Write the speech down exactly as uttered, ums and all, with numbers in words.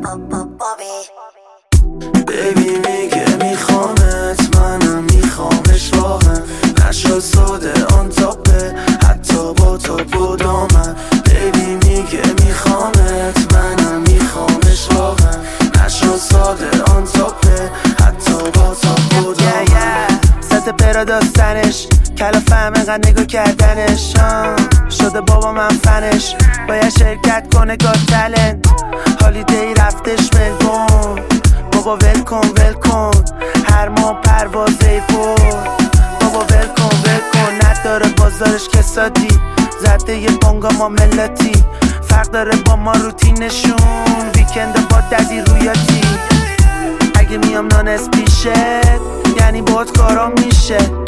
بیبی میگه میخوامت، منم میخوامش واقعا. نشد ساده آن تاپه حتی با تاپ و دامن. بیبی میگه میخوامت، منم میخوامش واقعا. نشد ساده آن تاپه حتی با تاپ و دامن. ست پرا داستنش کلا فهم انقدر نگاه کردنش شده بابا من فنش. باید شرکت کنه گاد تلنت، هالیدی رفتش ملبون. بابا ول کن ول کن هر ماه پروازه بود. بابا ول کن ول کن نداره بازارش کسادی. زده یه بانگا ما ملتی، فرق داره با ما روتینشون. ویکند با ددی رویاتی، اگه میام نانس پیشت یعنی باید کارام میشه.